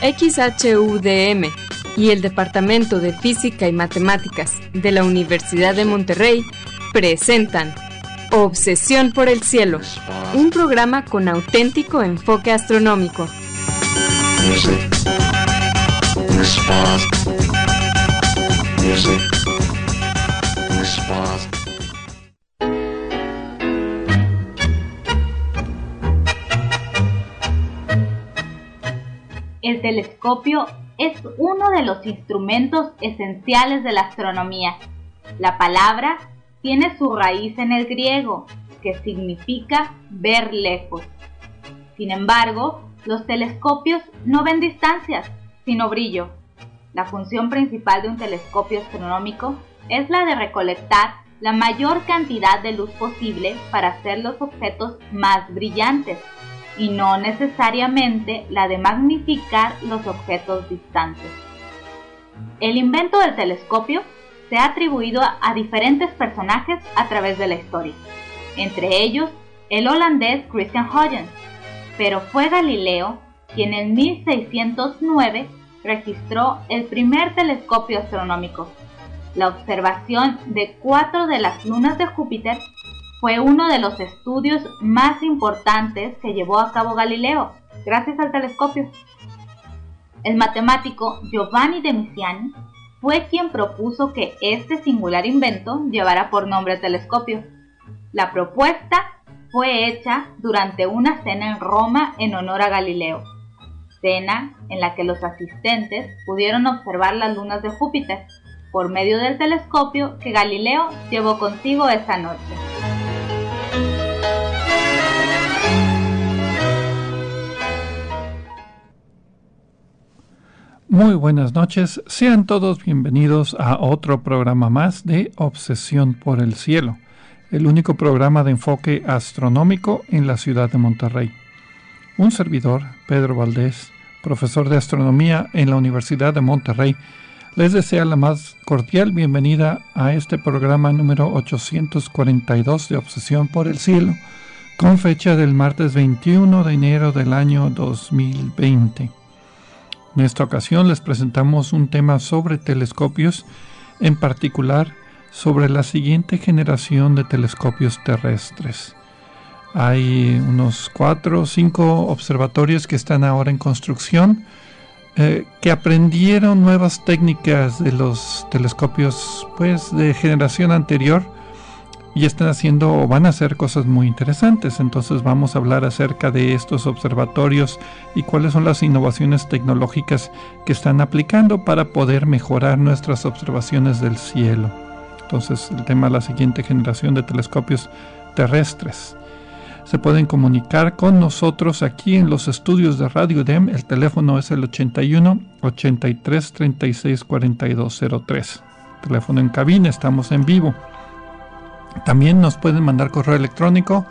XHUDM y el Departamento de Física y Matemáticas de la Universidad de Monterrey presentan Obsesión por el Cielo, un programa con auténtico enfoque astronómico. El telescopio es uno de los instrumentos esenciales de la astronomía. La palabra tiene su raíz en el griego, que significa ver lejos. Sin embargo, los telescopios no ven distancias, sino brillo. La función principal de un telescopio astronómico es la de recolectar la mayor cantidad de luz posible para hacer los objetos más brillantes, y no necesariamente la de magnificar los objetos distantes. El invento del telescopio se ha atribuido a diferentes personajes a través de la historia, entre ellos el holandés Christian Huygens, pero fue Galileo quien en 1609 registró el primer telescopio astronómico. La observación de 4 de las lunas de Júpiter fue uno de los estudios más importantes que llevó a cabo Galileo, gracias al telescopio. El matemático Giovanni de Misiani fue quien propuso que este singular invento llevara por nombre telescopio. La propuesta fue hecha durante una cena en Roma en honor a Galileo, cena en la que los asistentes pudieron observar las lunas de Júpiter por medio del telescopio que Galileo llevó consigo esa noche. Muy buenas noches, sean todos bienvenidos a otro programa más de Obsesión por el Cielo, el único programa de enfoque astronómico en la ciudad de Monterrey. Un servidor, Pedro Valdés, profesor de astronomía en la Universidad de Monterrey, les desea la más cordial bienvenida a este programa número 842 de Obsesión por el Cielo, con fecha del martes 21 de enero del año 2020. En esta ocasión les presentamos un tema sobre telescopios, en particular sobre la siguiente generación de telescopios terrestres. Hay unos 4 o 5 observatorios que están ahora en construcción, que aprendieron nuevas técnicas de los telescopios de generación anterior y están haciendo o van a hacer cosas muy interesantes. Entonces vamos a hablar acerca de estos observatorios y cuáles son las innovaciones tecnológicas que están aplicando para poder mejorar nuestras observaciones del cielo. Entonces el tema de la siguiente generación de telescopios terrestres. Se pueden comunicar con nosotros aquí en los estudios de Radio UDEM. El teléfono es el 81 83 36 42 03. Teléfono en cabina, estamos en vivo. También nos pueden mandar correo electrónico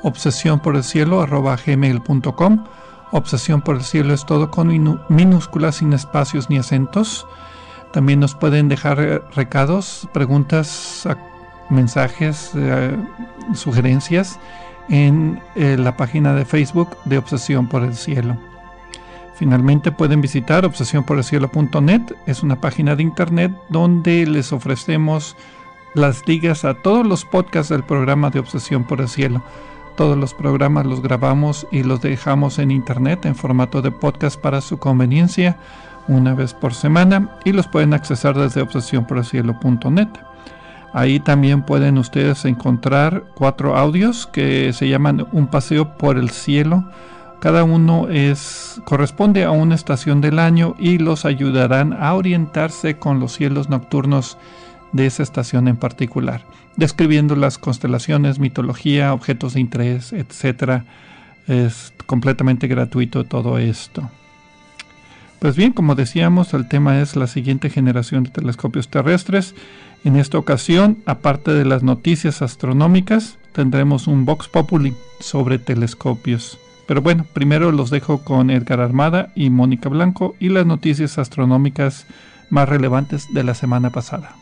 obsesionporelcielo@gmail.com. Obsesión por el cielo es todo con minúsculas, sin espacios ni acentos. También nos pueden dejar recados, preguntas, mensajes, sugerencias en la página de Facebook de Obsesión por el Cielo. Finalmente pueden visitar obsesionporelcielo.net. Es una página de internet donde les ofrecemos las ligas a todos los podcasts del programa de Obsesión por el Cielo. Todos los programas los grabamos y los dejamos en internet en formato de podcast para su conveniencia una vez por semana, y los pueden accesar desde obsesionporelcielo.net. Ahí también pueden ustedes encontrar 4 audios que se llaman Un paseo por el cielo. Cada uno corresponde a una estación del año y los ayudarán a orientarse con los cielos nocturnos de esa estación en particular, describiendo las constelaciones, mitología, objetos de interés, etc. Es completamente gratuito todo esto. Pues bien, como decíamos, el tema es la siguiente generación de telescopios terrestres. En esta ocasión, aparte de las noticias astronómicas, tendremos un Vox Populi sobre telescopios. Pero bueno, primero los dejo con Edgar Armada y Mónica Blanco y las noticias astronómicas más relevantes de la semana pasada.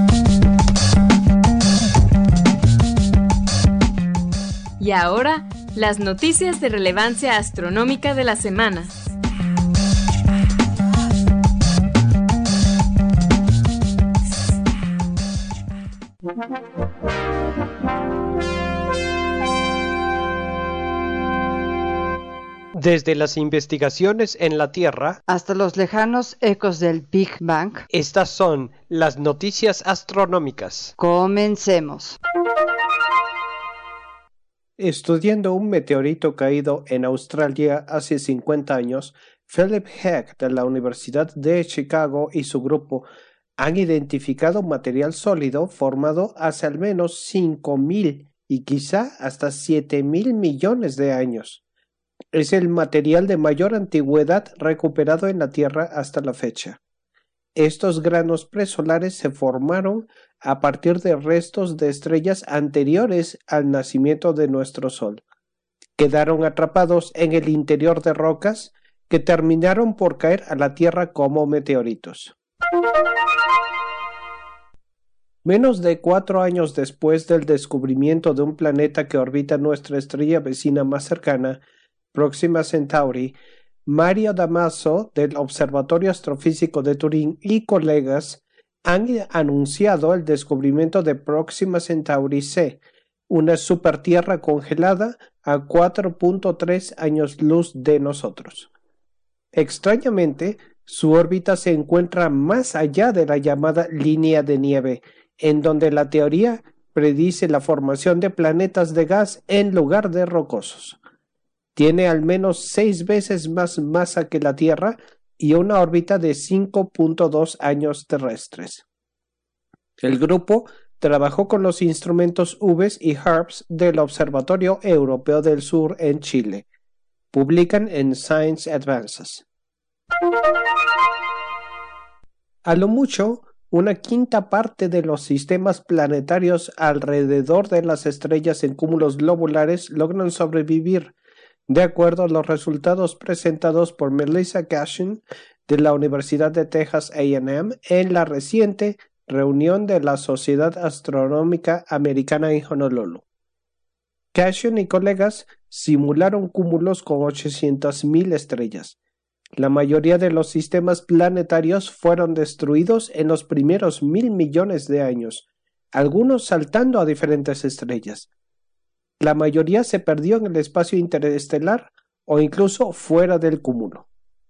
Y ahora, Las noticias de relevancia astronómica de la semana. Desde las investigaciones en la Tierra hasta los lejanos ecos del Big Bang, estas son las noticias astronómicas. Comencemos. Estudiando un meteorito caído en Australia hace 50 años, Philip Heck de la Universidad de Chicago y su grupo han identificado material sólido formado hace al menos 5.000 y quizá hasta 7.000 millones de años. Es el material de mayor antigüedad recuperado en la Tierra hasta la fecha. Estos granos presolares se formaron a partir de restos de estrellas anteriores al nacimiento de nuestro Sol. Quedaron atrapados en el interior de rocas que terminaron por caer a la Tierra como meteoritos. Menos de 4 años después del descubrimiento de un planeta que orbita nuestra estrella vecina más cercana, Próxima Centauri, Mario Damaso del Observatorio Astrofísico de Turín y colegas han anunciado el descubrimiento de Próxima Centauri C, una supertierra congelada a 4.3 años luz de nosotros. Extrañamente, su órbita se encuentra más allá de la llamada línea de nieve, en donde la teoría predice la formación de planetas de gas en lugar de rocosos. Tiene al menos 6 veces más masa que la Tierra y una órbita de 5.2 años terrestres. El grupo trabajó con los instrumentos UVES y HARPS del Observatorio Europeo del Sur en Chile. Publican en Science Advances. A lo mucho, una quinta parte de los sistemas planetarios alrededor de las estrellas en cúmulos globulares logran sobrevivir, de acuerdo a los resultados presentados por Melissa Cashin de la Universidad de Texas A&M en la reciente reunión de la Sociedad Astronómica Americana en Honolulu. Cashin y colegas simularon cúmulos con 800.000 estrellas. La mayoría de los sistemas planetarios fueron destruidos en los primeros 1.000 millones de años, algunos saltando a diferentes estrellas. La mayoría se perdió en el espacio interestelar o incluso fuera del cúmulo.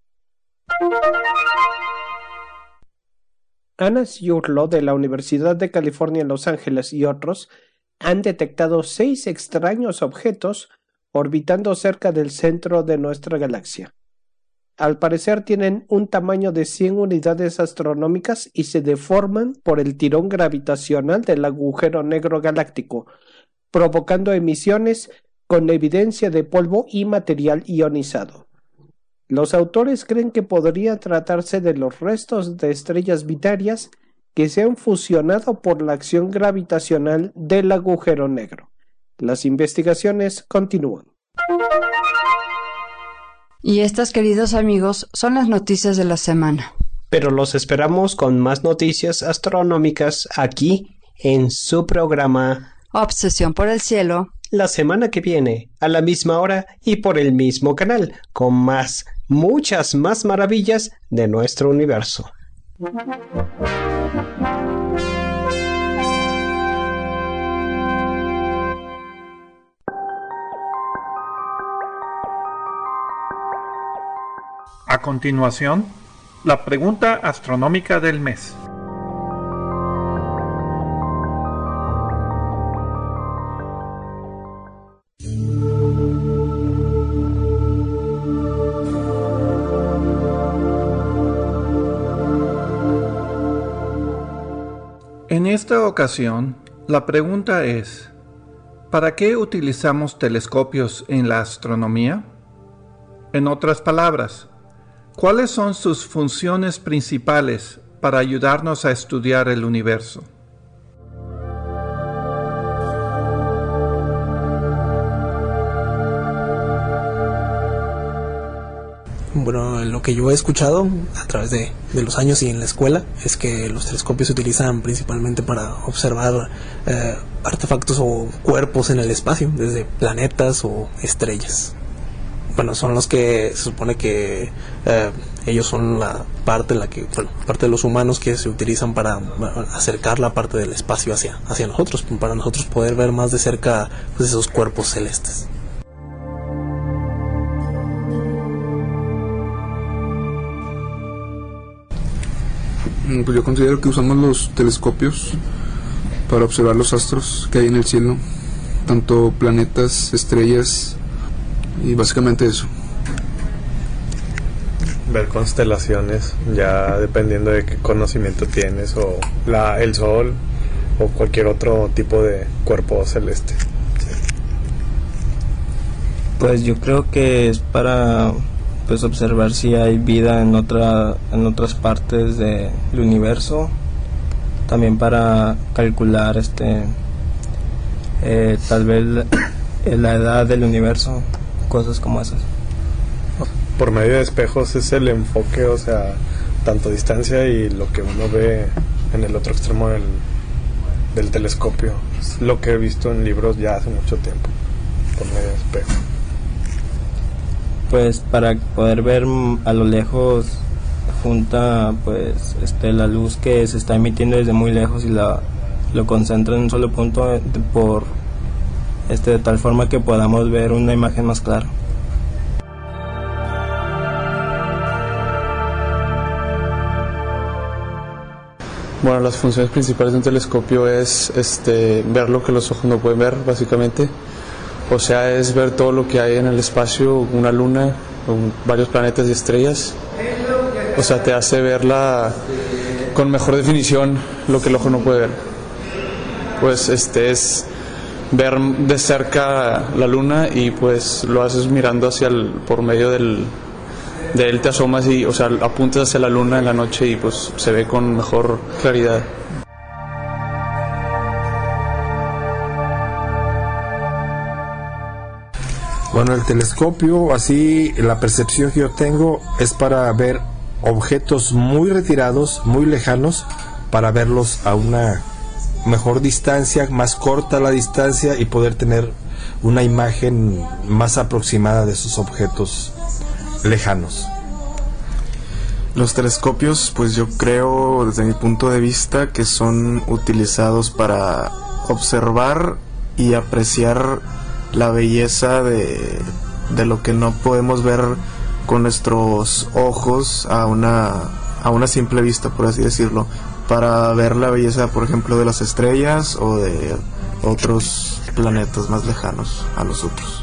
Anna Ciurlo de la Universidad de California en Los Ángeles y otros han detectado 6 extraños objetos orbitando cerca del centro de nuestra galaxia. Al parecer tienen un tamaño de 100 unidades astronómicas y se deforman por el tirón gravitacional del agujero negro galáctico, provocando emisiones con evidencia de polvo y material ionizado. Los autores creen que podría tratarse de los restos de estrellas binarias que se han fusionado por la acción gravitacional del agujero negro. Las investigaciones continúan. Y estas, queridos amigos, son las noticias de la semana. Pero los esperamos con más noticias astronómicas aquí en su programa Obsesión por el Cielo, la semana que viene, a la misma hora y por el mismo canal, con muchas más maravillas de nuestro universo. A continuación, la pregunta astronómica del mes. En esta ocasión, la pregunta es: ¿para qué utilizamos telescopios en la astronomía? En otras palabras, ¿cuáles son sus funciones principales para ayudarnos a estudiar el universo? Bueno, lo que yo he escuchado a través de los años y en la escuela es que los telescopios se utilizan principalmente para observar artefactos o cuerpos en el espacio, desde planetas o estrellas. Bueno, son los que se supone que ellos son la parte parte de los humanos que se utilizan para acercar la parte del espacio hacia nosotros, para nosotros poder ver más de cerca pues, esos cuerpos celestes. Pues yo considero que usamos los telescopios para observar los astros que hay en el cielo, tanto planetas, estrellas y básicamente eso. Ver constelaciones, ya dependiendo de qué conocimiento tienes, o el sol o cualquier otro tipo de cuerpo celeste. Sí. Pues yo creo que es para pues observar si hay vida en otras partes del universo, también para calcular tal vez la edad del universo, cosas como esas. Por medio de espejos es el enfoque, o sea, tanto distancia y lo que uno ve en el otro extremo del telescopio. Es lo que he visto en libros ya hace mucho tiempo, por medio de espejos. Pues para poder ver a lo lejos junta pues la luz que se está emitiendo desde muy lejos y lo concentra en un solo punto de tal forma que podamos ver una imagen más clara. Bueno, las funciones principales de un telescopio es ver lo que los ojos no pueden ver, básicamente. O sea, es ver todo lo que hay en el espacio, una luna, varios planetas y estrellas. O sea, te hace verla con mejor definición lo que el ojo no puede ver. Pues es ver de cerca la luna y pues lo haces mirando por medio de él te asomas y, o sea, apuntas hacia la luna en la noche y pues se ve con mejor claridad. Bueno, el telescopio, así la percepción que yo tengo es para ver objetos muy retirados, muy lejanos, para verlos a una mejor distancia, más corta la distancia y poder tener una imagen más aproximada de esos objetos lejanos. Los telescopios, pues yo creo desde mi punto de vista que son utilizados para observar y apreciar la belleza de lo que no podemos ver con nuestros ojos a una simple vista, por así decirlo, para ver la belleza, por ejemplo, de las estrellas o de otros planetas más lejanos a nosotros.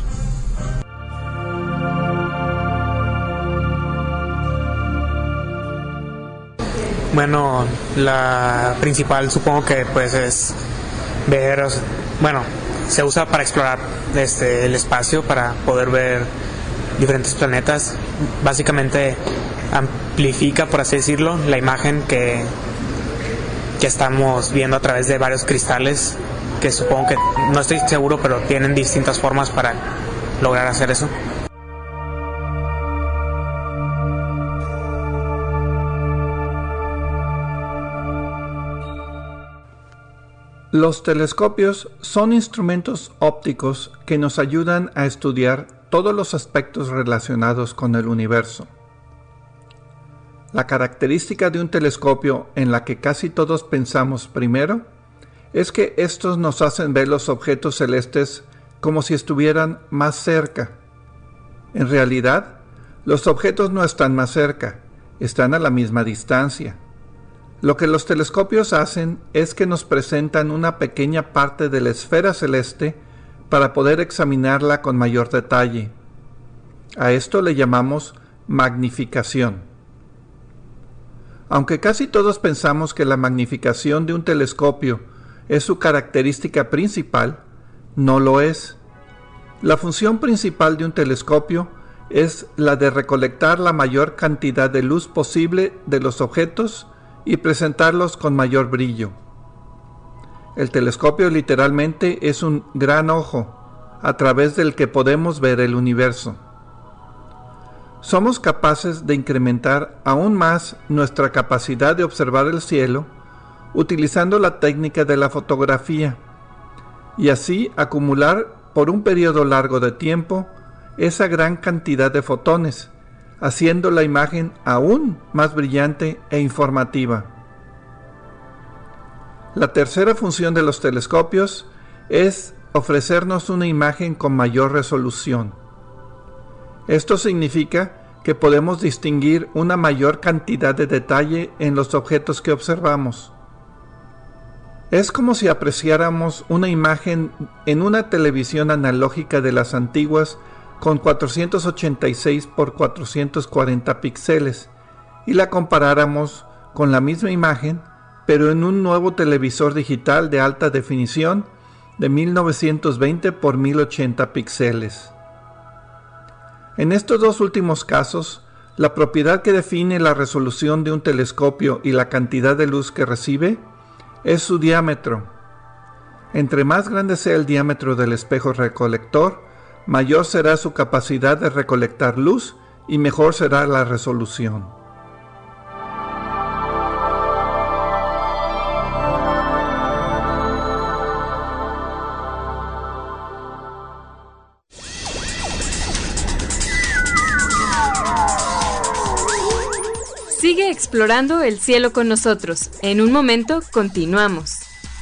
Bueno, la principal supongo que pues es ver, bueno, se usa para explorar el espacio, para poder ver diferentes planetas. Básicamente amplifica, por así decirlo, la imagen que estamos viendo a través de varios cristales, que supongo que, no estoy seguro, pero tienen distintas formas para lograr hacer eso. Los telescopios son instrumentos ópticos que nos ayudan a estudiar todos los aspectos relacionados con el universo. La característica de un telescopio en la que casi todos pensamos primero es que estos nos hacen ver los objetos celestes como si estuvieran más cerca. En realidad, los objetos no están más cerca, están a la misma distancia. Lo que los telescopios hacen es que nos presentan una pequeña parte de la esfera celeste para poder examinarla con mayor detalle. A esto le llamamos magnificación. Aunque casi todos pensamos que la magnificación de un telescopio es su característica principal, no lo es. La función principal de un telescopio es la de recolectar la mayor cantidad de luz posible de los objetos y presentarlos con mayor brillo. El telescopio literalmente es un gran ojo a través del que podemos ver el universo. Somos capaces de incrementar aún más nuestra capacidad de observar el cielo utilizando la técnica de la fotografía. y así acumular por un periodo largo de tiempo esa gran cantidad de fotones, haciendo la imagen aún más brillante e informativa. La tercera función de los telescopios es ofrecernos una imagen con mayor resolución. Esto significa que podemos distinguir una mayor cantidad de detalle en los objetos que observamos. Es como si apreciáramos una imagen en una televisión analógica de las antiguas con 486 por 440 píxeles y la comparáramos con la misma imagen, pero en un nuevo televisor digital de alta definición de 1920 por 1080 píxeles. En estos dos últimos casos, la propiedad que define la resolución de un telescopio y la cantidad de luz que recibe es su diámetro. Entre más grande sea el diámetro del espejo recolector, mayor será su capacidad de recolectar luz y mejor será la resolución. Sigue explorando el cielo con nosotros. En un momento continuamos.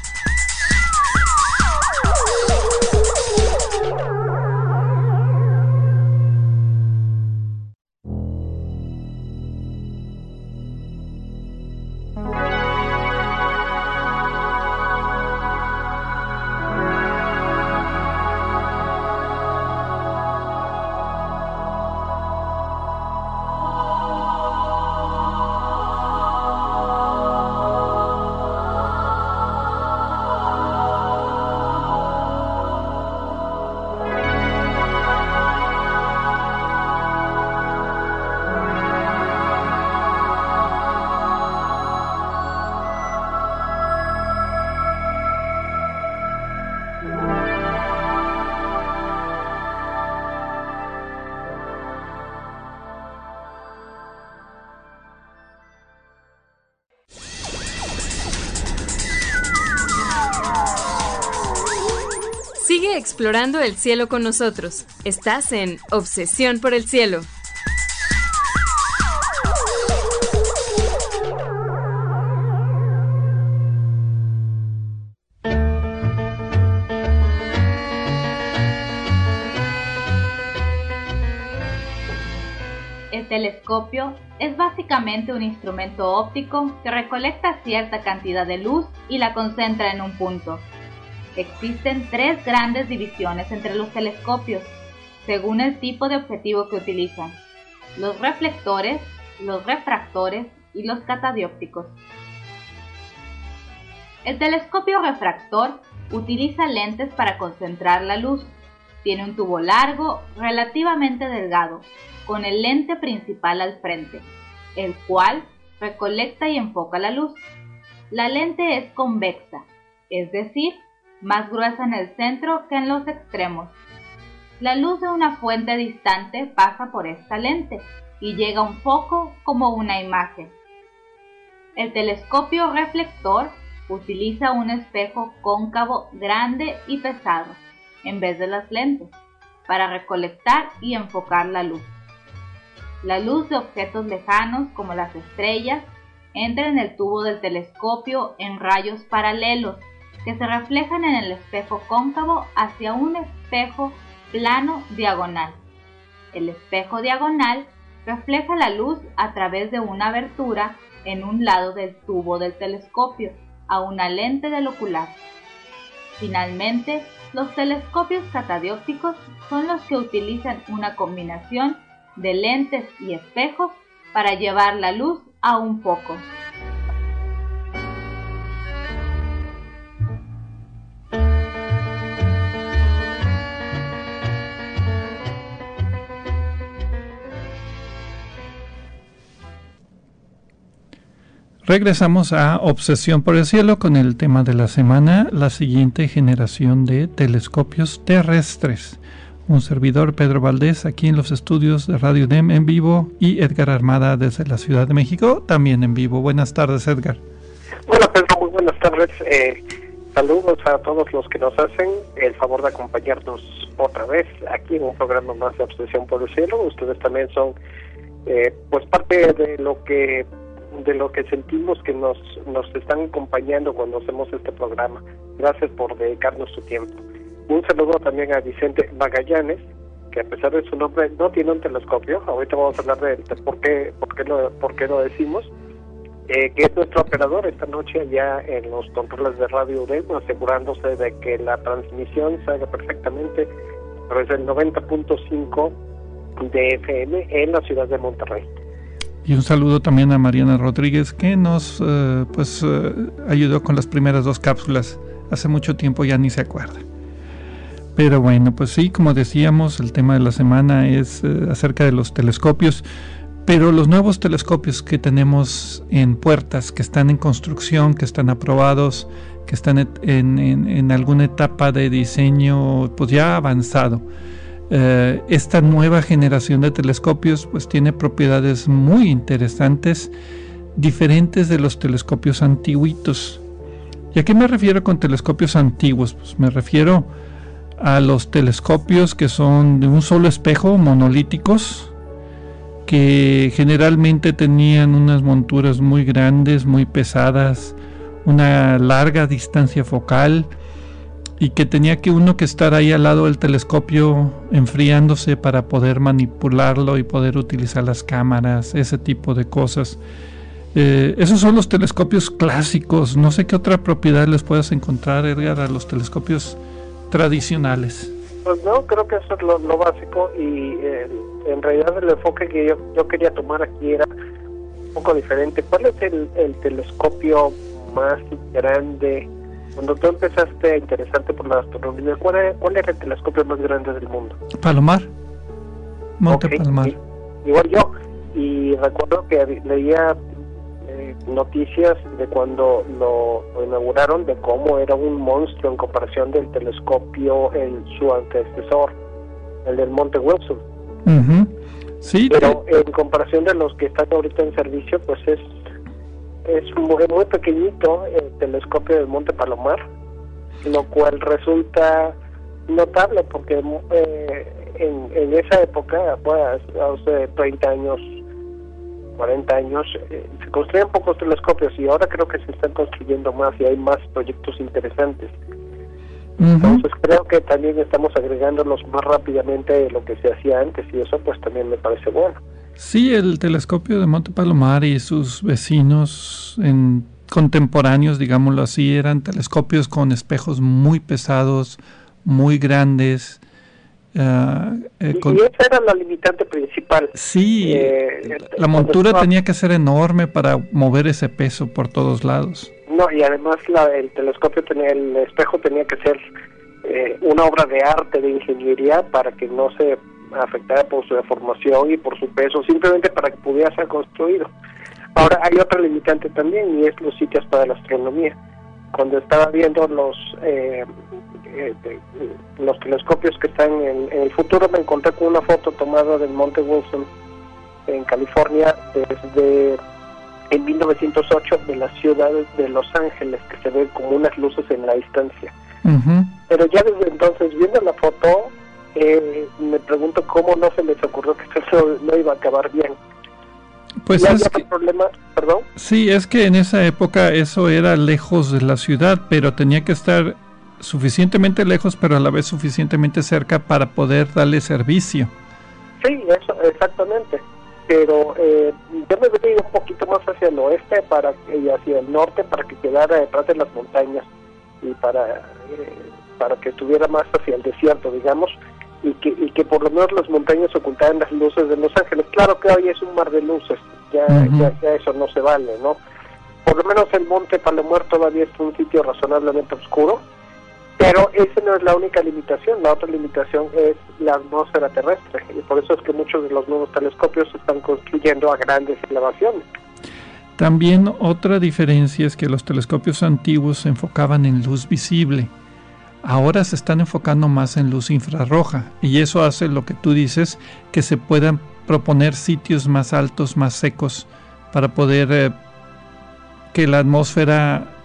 Sigue explorando el cielo con nosotros. Estás en Obsesión por el Cielo. El telescopio es básicamente un instrumento óptico que recolecta cierta cantidad de luz y la concentra en un punto. Existen tres grandes divisiones entre los telescopios, según el tipo de objetivo que utilizan: los reflectores, los refractores y los catadiópticos. El telescopio refractor utiliza lentes para concentrar la luz. Tiene un tubo largo, relativamente delgado, con el lente principal al frente, el cual recolecta y enfoca la luz. La lente es convexa, es decir, más gruesa en el centro que en los extremos. La luz de una fuente distante pasa por esta lente y llega a un foco como una imagen. El telescopio reflector utiliza un espejo cóncavo grande y pesado, en vez de las lentes, para recolectar y enfocar la luz. La luz de objetos lejanos, como las estrellas, entra en el tubo del telescopio en rayos paralelos que se reflejan en el espejo cóncavo hacia un espejo plano diagonal. El espejo diagonal refleja la luz a través de una abertura en un lado del tubo del telescopio a una lente del ocular. Finalmente, los telescopios catadiópticos son los que utilizan una combinación de lentes y espejos para llevar la luz a un foco. Regresamos a Obsesión por el Cielo con el tema de la semana, la siguiente generación de telescopios terrestres. Un servidor, Pedro Valdés, aquí en los estudios de Radio UNEM en vivo, y Edgar Armada desde la Ciudad de México, también en vivo. Buenas tardes, Edgar. Hola, Pedro, muy buenas tardes. Saludos a todos los que nos hacen el favor de acompañarnos otra vez aquí en un programa más de Obsesión por el Cielo. Ustedes también son pues parte de lo que sentimos que nos están acompañando cuando hacemos este programa. Gracias por dedicarnos su tiempo. Un saludo también a Vicente Magallanes, que a pesar de su nombre no tiene un telescopio. Ahorita vamos a hablar de por qué lo decimos. Que es nuestro operador esta noche allá en los controles de Radio UDEM, asegurándose de que la transmisión salga perfectamente a través del 90.5 de FM en la ciudad de Monterrey. Y un saludo también a Mariana Rodríguez, que nos ayudó con las primeras 2 cápsulas. Hace mucho tiempo ya ni se acuerda. Pero bueno, pues sí, como decíamos, el tema de la semana es acerca de los telescopios. Pero los nuevos telescopios que tenemos en puertas, que están en construcción, que están aprobados, que están en alguna etapa de diseño pues ya avanzado, esta nueva generación de telescopios pues tiene propiedades muy interesantes, diferentes de los telescopios antiguitos. ¿Y a qué me refiero con telescopios antiguos? Pues me refiero a los telescopios que son de un solo espejo, monolíticos, que generalmente tenían unas monturas muy grandes, muy pesadas, una larga distancia focal, y que tenía que uno que estar ahí al lado del telescopio enfriándose para poder manipularlo y poder utilizar las cámaras, ese tipo de cosas. Esos son los telescopios clásicos. No sé qué otra propiedad les puedas encontrar, Edgar, a los telescopios tradicionales. Pues no, creo que eso es lo básico, y en realidad el enfoque que yo quería tomar aquí era un poco diferente. ¿Cuál es el telescopio más grande? Cuando tú empezaste a interesarte por la astronomía, ¿cuál era el telescopio más grande del mundo? Palomar, Monte Palomar. Igual yo, y recuerdo que leía noticias de cuando lo inauguraron, de cómo era un monstruo en comparación del telescopio en su antecesor, el del Monte Wilson. Uh-huh. Sí, pero en comparación de los que están ahorita en servicio, pues es muy pequeñito el telescopio del Monte Palomar, lo cual resulta notable porque en esa época, pues hace 30 años, 40 años, se construían pocos telescopios, y ahora creo que se están construyendo más y hay más proyectos interesantes. Uh-huh. Entonces creo que también estamos agregándolos más rápidamente de lo que se hacía antes, y eso pues también me parece bueno. Sí, el telescopio de Monte Palomar y sus vecinos contemporáneos, digámoslo así, eran telescopios con espejos muy pesados, muy grandes. Y esa era la limitante principal. Sí, la montura tenía que ser enorme para mover ese peso por todos lados. No, y además el telescopio el espejo tenía que ser una obra de arte, de ingeniería, para que no se afectara por su deformación y por su peso, simplemente para que pudiera ser construido. Ahora hay otra limitante también, y es los sitios para la astronomía. Cuando estaba viendo los telescopios que están en el futuro, me encontré con una foto tomada del Monte Wilson en California en 1908, de las ciudades de Los Ángeles, que se ven como unas luces en la distancia. Uh-huh. Pero ya desde entonces, viendo la foto, me pregunto cómo no se les ocurrió que esto no iba a acabar bien. Pues es que, problema, perdón. Sí, es que en esa época eso era lejos de la ciudad, pero tenía que estar suficientemente lejos, pero a la vez suficientemente cerca para poder darle servicio. Sí, eso, exactamente. Pero yo me veía un poquito más hacia el oeste y hacia el norte, para que quedara detrás de las montañas, y para que estuviera más hacia el desierto, digamos, y que por lo menos las montañas ocultaran las luces de Los Ángeles. Claro que hoy es un mar de luces, ya eso no se vale, ¿no? Por lo menos el Monte Palomar todavía es un sitio razonablemente oscuro, pero esa no es la única limitación. La otra limitación es la atmósfera terrestre, y por eso es que muchos de los nuevos telescopios se están construyendo a grandes elevaciones. También otra diferencia es que los telescopios antiguos se enfocaban en luz visible. Ahora se están enfocando más en luz infrarroja, y eso hace lo que tú dices, que se puedan proponer sitios más altos, más secos, para poder que la atmósfera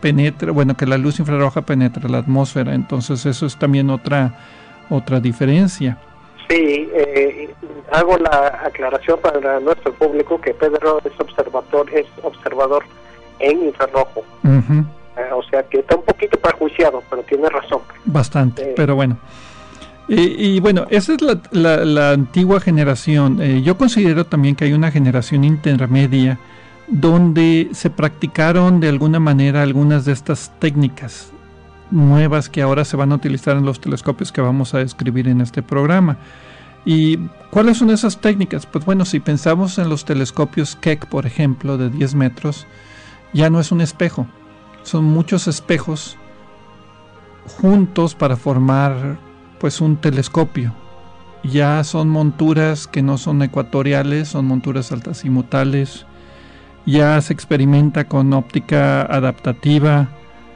penetra, bueno, que la luz infrarroja penetra la atmósfera, entonces eso es también otra diferencia. Sí, hago la aclaración para nuestro público que Pedro es observador en infrarrojo. O sea que está un poquito perjuiciado, pero tiene razón. Bastante, pero bueno. Y bueno, esa es la antigua generación. Yo considero también que hay una generación intermedia donde se practicaron de alguna manera algunas de estas técnicas nuevas que ahora se van a utilizar en los telescopios que vamos a describir en este programa. ¿Y cuáles son esas técnicas? Pues bueno, si pensamos en los telescopios Keck, por ejemplo, de 10 metros, ya no es un espejo, son muchos espejos juntos para formar pues un telescopio. Ya son monturas que no son ecuatoriales, son monturas altazimutales. Ya se experimenta con óptica adaptativa,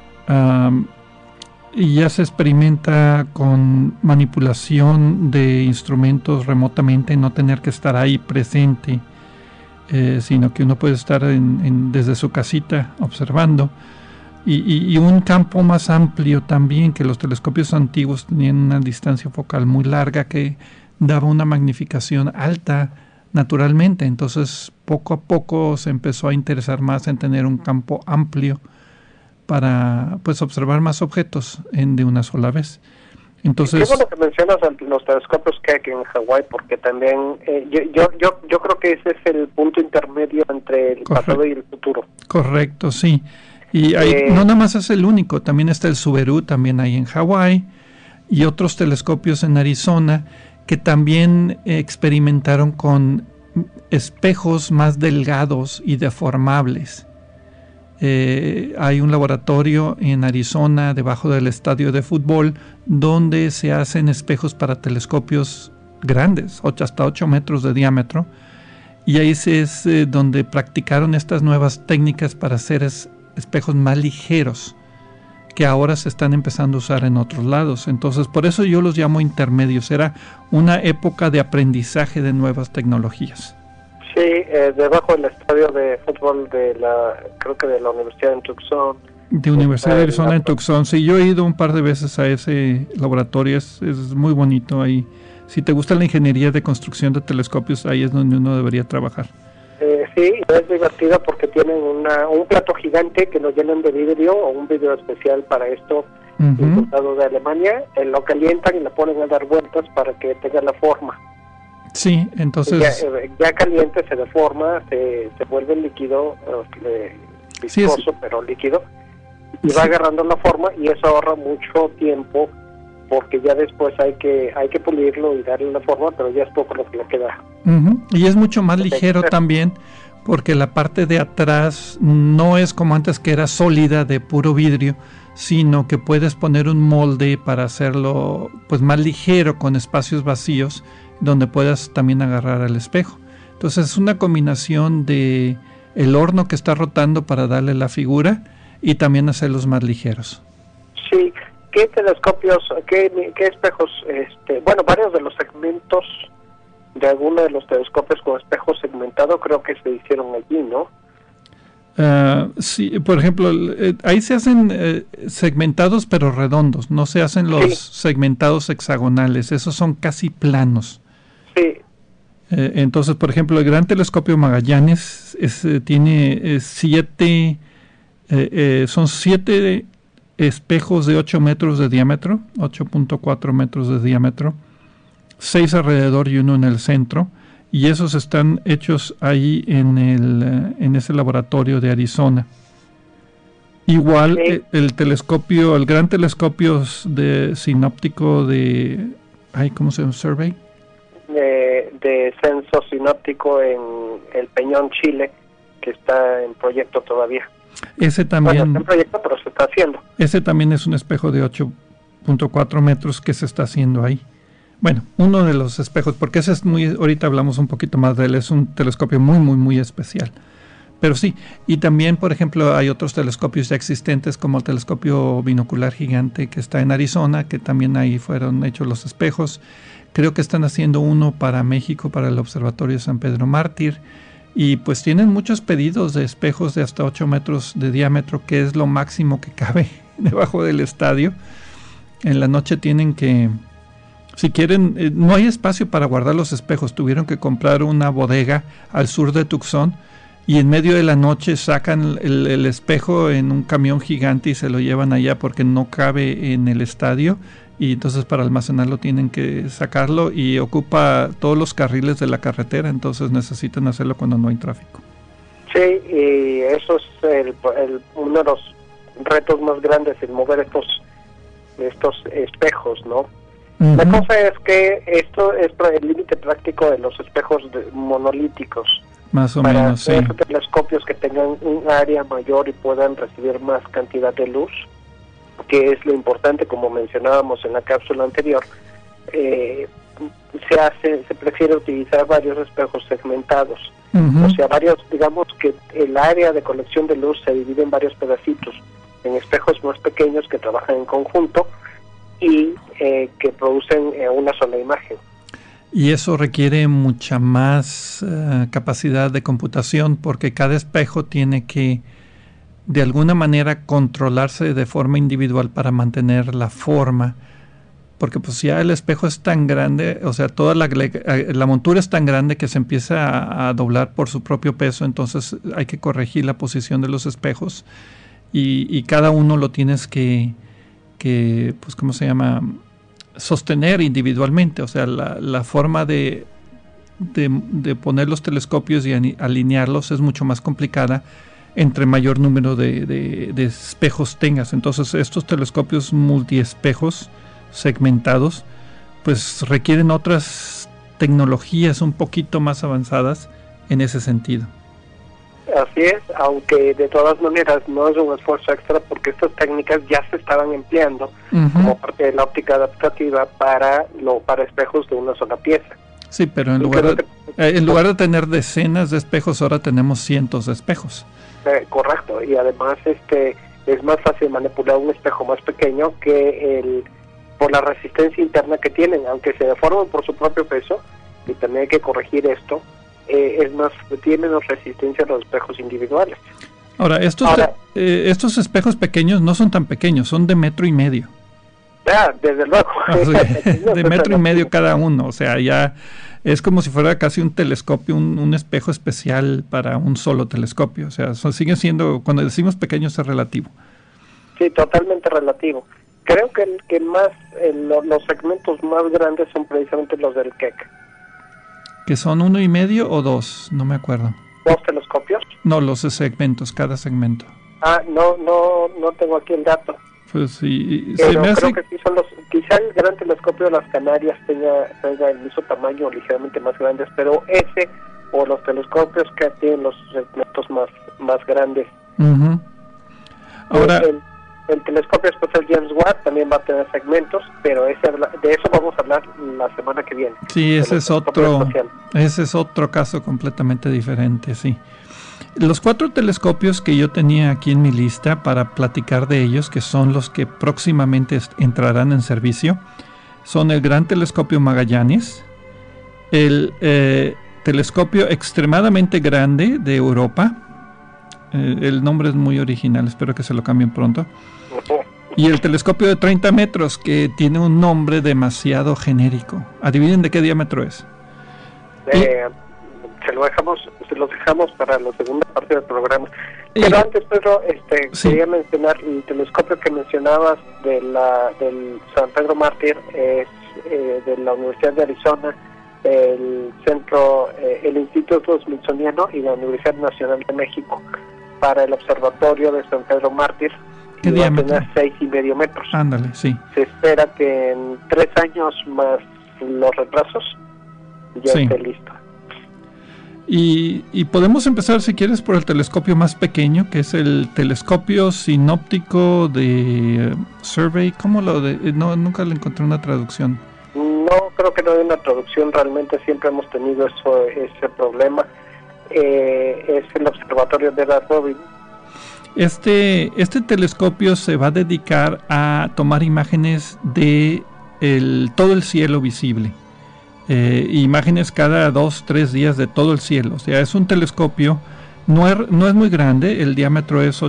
y ya se experimenta con manipulación de instrumentos remotamente, no tener que estar ahí presente, sino que uno puede estar desde su casita observando. Y un campo más amplio también, que los telescopios antiguos tenían una distancia focal muy larga que daba una magnificación alta naturalmente. Entonces poco a poco se empezó a interesar más en tener un campo amplio para pues observar más objetos de una sola vez. Entonces, qué bueno que mencionas los telescopios que hay en Hawái, porque también yo creo que ese es el punto intermedio entre el pasado y el futuro. Correcto, sí. Y no nada más es el único, también está el Subaru, también hay en Hawái, y otros telescopios en Arizona que también experimentaron con espejos más delgados y deformables. Hay un laboratorio en Arizona, debajo del estadio de fútbol, donde se hacen espejos para telescopios grandes, hasta 8 metros de diámetro, y ahí es donde practicaron estas nuevas técnicas para hacer espejos más ligeros, que ahora se están empezando a usar en otros lados. Entonces, por eso yo los llamo intermedios. Era una época de aprendizaje de nuevas tecnologías. Sí, debajo del estadio de fútbol creo que de la Universidad en Tucson. De Universidad de Arizona en Tucson. Sí, yo he ido un par de veces a ese laboratorio, es muy bonito ahí. Si te gusta la ingeniería de construcción de telescopios, ahí es donde uno debería trabajar. Sí, es divertido porque tienen un plato gigante que lo llenan de vidrio, o un vidrio especial para esto, importado de Alemania, lo calientan y lo ponen a dar vueltas para que tenga la forma. Sí, entonces... Ya caliente se deforma, se vuelve líquido, viscoso, sí, pero líquido, y va agarrando la forma, y eso ahorra mucho tiempo, porque ya después hay que pulirlo y darle la forma, pero ya es poco lo que le queda. Y es mucho más ligero también, porque la parte de atrás no es como antes, que era sólida de puro vidrio, sino que puedes poner un molde para hacerlo pues más ligero, con espacios vacíos donde puedas también agarrar al espejo. Entonces es una combinación de el horno que está rotando para darle la figura y también hacerlos más ligeros. Sí. ¿Qué telescopios, qué espejos? Bueno, varios de los segmentos de alguno de los telescopios con espejo segmentado creo que se hicieron allí, ¿no? Sí, por ejemplo, ahí se hacen segmentados pero redondos, no se hacen los segmentados hexagonales, esos son casi planos. Sí. Entonces, por ejemplo, el Gran Telescopio Magallanes tiene 7 espejos de 8 metros de diámetro, 8.4 metros de diámetro, 6 alrededor y uno en el centro, y esos están hechos ahí en ese laboratorio de Arizona. Igual el gran telescopio de sinóptico ¿cómo se llama? Survey. De censo sinóptico en el Peñón, Chile, que está en proyecto todavía. Ese también, está en proyecto, pero se está haciendo. Ese también es un espejo de 8.4 metros que se está haciendo ahí. Bueno, uno de los espejos, porque ese es ahorita hablamos un poquito más de él, es un telescopio muy, muy, muy especial. Pero sí, y también, por ejemplo, hay otros telescopios ya existentes, como el telescopio binocular gigante que está en Arizona, que también ahí fueron hechos los espejos. Creo que están haciendo uno para México, para el Observatorio San Pedro Mártir. y pues tienen muchos pedidos de espejos de hasta 8 metros de diámetro, que es lo máximo que cabe debajo del estadio. En la noche tienen que, si quieren, no hay espacio para guardar los espejos, tuvieron que comprar una bodega al sur de Tucson, y en medio de la noche sacan el espejo en un camión gigante y se lo llevan allá porque no cabe en el estadio, y entonces para almacenarlo tienen que sacarlo, y ocupa todos los carriles de la carretera, entonces necesitan hacerlo cuando no hay tráfico. Sí, y eso es uno de los retos más grandes, el mover estos espejos, ¿no? Uh-huh. La cosa es que esto es el límite práctico de los espejos monolíticos. Más o menos, sí. Para telescopios que tengan un área mayor y puedan recibir más cantidad de luz, que es lo importante, como mencionábamos en la cápsula anterior, se prefiere utilizar varios espejos segmentados. Uh-huh. O sea, digamos que el área de colección de luz se divide en varios pedacitos, en espejos más pequeños que trabajan en conjunto y que producen una sola imagen. Y eso requiere mucha más capacidad de computación, porque cada espejo tiene que de alguna manera controlarse de forma individual para mantener la forma, porque pues ya el espejo es tan grande, o sea, toda la montura es tan grande que se empieza a doblar por su propio peso, entonces hay que corregir la posición de los espejos, y cada uno lo tienes que pues, ¿cómo se llama?, sostener individualmente. O sea, la forma de poner los telescopios y alinearlos es mucho más complicada entre mayor número de espejos tengas. Entonces estos telescopios multiespejos segmentados pues requieren otras tecnologías un poquito más avanzadas en ese sentido. Así es, aunque de todas maneras no es un esfuerzo extra, porque estas técnicas ya se estaban empleando uh-huh. como parte de la óptica adaptativa para espejos de una sola pieza. Sí, pero en lugar de tener decenas de espejos, ahora tenemos cientos de espejos. Correcto, y además es más fácil manipular un espejo más pequeño que por la resistencia interna que tienen, aunque se deforman por su propio peso, y también hay que corregir esto. Tiene menos resistencia a los espejos individuales. Ahora, estos espejos pequeños no son tan pequeños, son de 1.5 metros. Desde luego. De 1.5 metros cada uno, o sea, ya es como si fuera casi un telescopio, un espejo especial para un solo telescopio. O sea, sigue siendo, cuando decimos pequeños es relativo. Sí, totalmente relativo. Creo que los segmentos más grandes son precisamente los del Keck. ¿Que son 1.5 o 2? No me acuerdo. ¿2 telescopios? No, los segmentos, cada segmento. No tengo aquí el dato. Pues sí, pero creo que sí son quizá el gran telescopio de las Canarias tenga el mismo tamaño o ligeramente más grandes, pero ese o los telescopios que tienen los segmentos más grandes. Uh-huh. Ahora, el telescopio especial James Watt también va a tener segmentos, pero de eso vamos a hablar la semana que viene. Sí, ese es otro caso completamente diferente, sí. Los 4 telescopios que yo tenía aquí en mi lista para platicar de ellos, que son los que próximamente entrarán en servicio, son el Gran Telescopio Magallanes, el telescopio extremadamente grande de Europa, el nombre es muy original, espero que se lo cambien pronto, y el telescopio de 30 metros, que tiene un nombre demasiado genérico. Adivinen de qué diámetro es. Se los dejamos para la segunda parte del programa. Pero antes, Pedro, quería mencionar el telescopio que mencionabas del San Pedro Mártir, es de la Universidad de Arizona, el Instituto Smithsoniano y la Universidad Nacional de México, para el observatorio de San Pedro Mártir. ¿Qué diámetro? Va a tener 6.5 metros. Ándale, sí. Se espera que en 3 años más los retrasos ya esté listo. Y podemos empezar, si quieres, por el telescopio más pequeño, que es el telescopio sinóptico de Survey. ¿Cómo nunca le encontré una traducción? No, creo que no hay una traducción. Realmente siempre hemos tenido ese problema. Es el observatorio de Ed Robin. Este telescopio se va a dedicar a tomar imágenes de todo el cielo visible. imágenes cada 2-3 días de todo el cielo. O sea, es un telescopio, no es muy grande, el diámetro es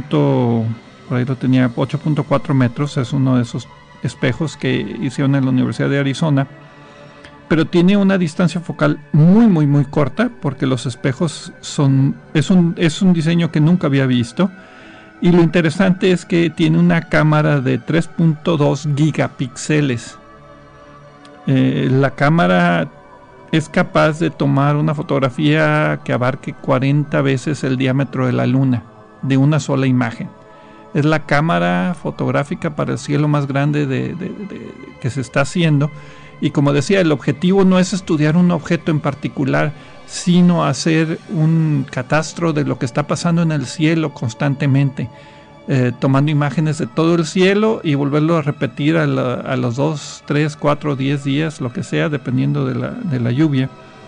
8.4 metros, es uno de esos espejos que hicieron en la Universidad de Arizona, pero tiene una distancia focal muy corta, porque los espejos es un diseño que nunca había visto. Y lo interesante es que tiene una cámara de 3.2 gigapíxeles. La cámara es capaz de tomar una fotografía que abarque 40 veces el diámetro de la luna, de una sola imagen. Es la cámara fotográfica para el cielo más grande que se está haciendo. Y como decía, el objetivo no es estudiar un objeto en particular, sino hacer un catastro de lo que está pasando en el cielo constantemente, tomando imágenes de todo el cielo y volverlo a repetir a los 2, 3, 4, 10 días, lo que sea, dependiendo de la lluvia.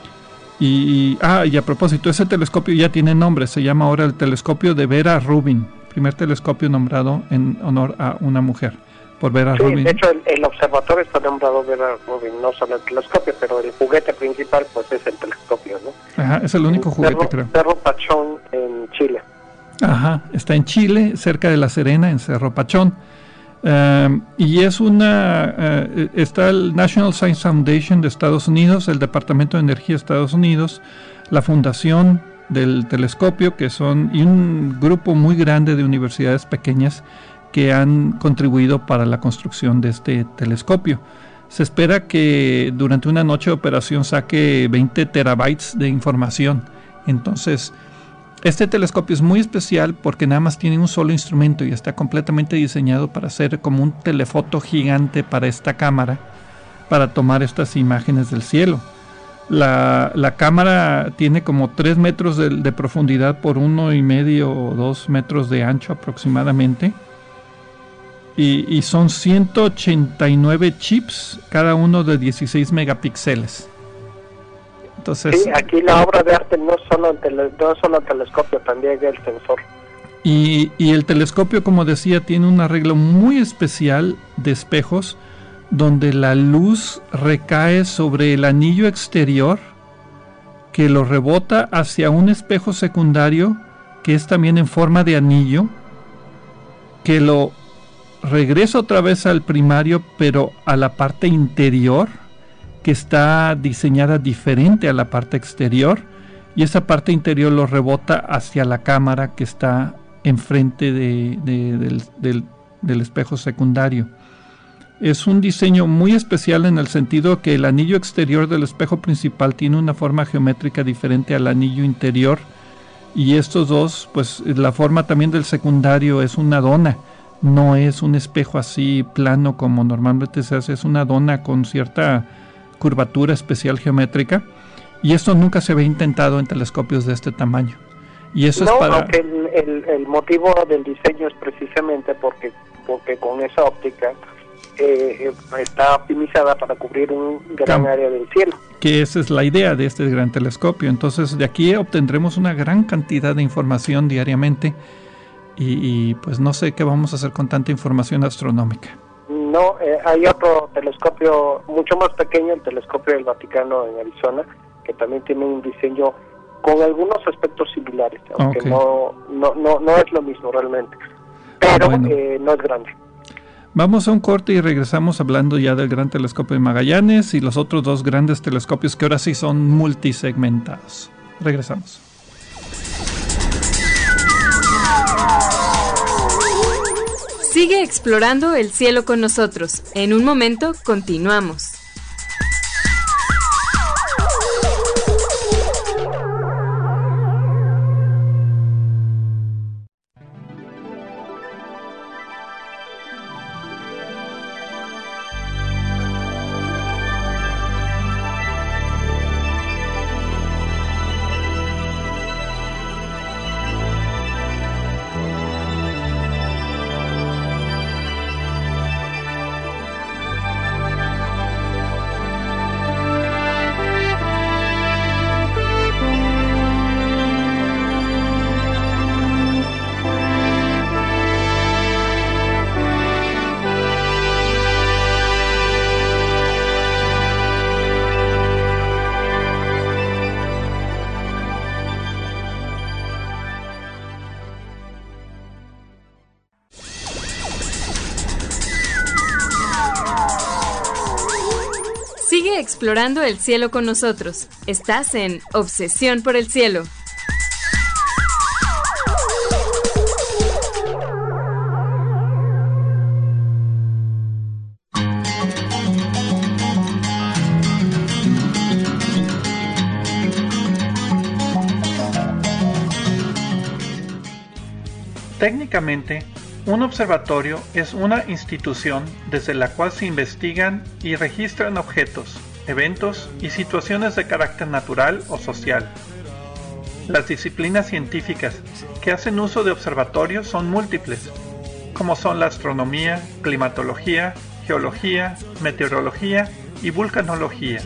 Y a propósito, ese telescopio ya tiene nombre, se llama ahora el telescopio de Vera Rubin, primer telescopio nombrado en honor a una mujer. Por Vera Rubin. De hecho, el observatorio está nombrado Vera Rubin, no solo el telescopio, pero el juguete principal pues es el telescopio, ¿no? Ajá, es el único juguete, creo. Cerro Pachón en Chile. Ajá, está en Chile, cerca de La Serena, en Cerro Pachón. Y es está el National Science Foundation de Estados Unidos, el Departamento de Energía de Estados Unidos, la Fundación del Telescopio, y un grupo muy grande de universidades pequeñas que han contribuido para la construcción de este telescopio. Se espera que durante una noche de operación saque 20 terabytes de información. Entonces, este telescopio es muy especial porque nada más tiene un solo instrumento y está completamente diseñado para ser como un telefoto gigante para esta cámara, para tomar estas imágenes del cielo. La cámara tiene como 3 metros de profundidad por 1,5 o 2 metros de ancho aproximadamente. Y son 189 chips, cada uno de 16 megapíxeles. Entonces, sí, aquí la obra de arte no solo el telescopio, también el sensor. Y el telescopio, como decía, tiene un arreglo muy especial de espejos, donde la luz recae sobre el anillo exterior, que lo rebota hacia un espejo secundario, que es también en forma de anillo, que lo regresa otra vez al primario, pero a la parte interior, que está diseñada diferente a la parte exterior, y esa parte interior lo rebota hacia la cámara que está enfrente del espejo secundario. Es un diseño muy especial en el sentido que el anillo exterior del espejo principal tiene una forma geométrica diferente al anillo interior, y estos dos, pues la forma también del secundario es una dona. No es un espejo así plano como normalmente se hace, es una dona con cierta curvatura especial geométrica, y esto nunca se había intentado en telescopios de este tamaño. Y eso es para... aunque el motivo del diseño es precisamente porque con esa óptica está optimizada para cubrir un gran área del cielo. Que esa es la idea de este gran telescopio. Entonces de aquí obtendremos una gran cantidad de información diariamente. Y pues no sé qué vamos a hacer con tanta información astronómica. No, hay otro telescopio mucho más pequeño, el telescopio del Vaticano en Arizona, que también tiene un diseño con algunos aspectos similares, aunque no es lo mismo realmente, pero bueno, no es grande. Vamos a un corte y regresamos hablando ya del Gran Telescopio de Magallanes y los otros dos grandes telescopios que ahora sí son multisegmentados. Regresamos. Sigue explorando el cielo con nosotros. En un momento continuamos. explorando el cielo con nosotros. Estás en Obsesión por el Cielo. Técnicamente, un observatorio es una institución desde la cual se investigan y registran objetos, eventos y situaciones de carácter natural o social. Las disciplinas científicas que hacen uso de observatorios son múltiples, como son la astronomía, climatología, geología, meteorología y vulcanología.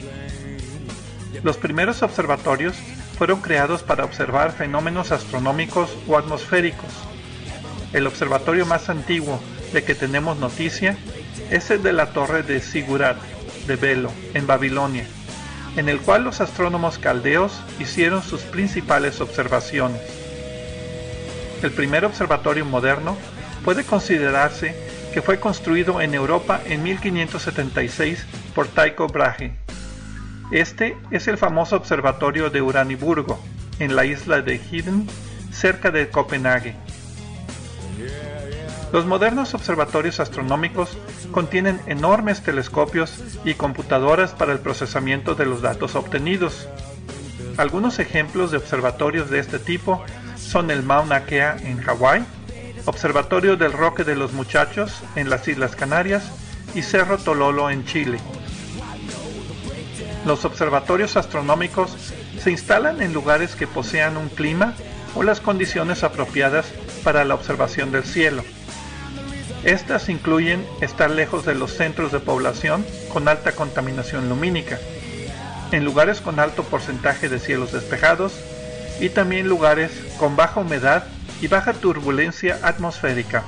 Los primeros observatorios fueron creados para observar fenómenos astronómicos o atmosféricos. El observatorio más antiguo de que tenemos noticia es el de la torre de Sigurat, de Velo, en Babilonia, en el cual los astrónomos caldeos hicieron sus principales observaciones. El primer observatorio moderno puede considerarse que fue construido en Europa en 1576 por Tycho Brahe. Este es el famoso observatorio de Uraniburgo, en la isla de Hiden, cerca de Copenhague. Los modernos observatorios astronómicos contienen enormes telescopios y computadoras para el procesamiento de los datos obtenidos. Algunos ejemplos de observatorios de este tipo son el Mauna Kea en Hawái, Observatorio del Roque de los Muchachos en las Islas Canarias y Cerro Tololo en Chile. Los observatorios astronómicos se instalan en lugares que posean un clima o las condiciones apropiadas para la observación del cielo. Estas incluyen estar lejos de los centros de población con alta contaminación lumínica, en lugares con alto porcentaje de cielos despejados y también lugares con baja humedad y baja turbulencia atmosférica.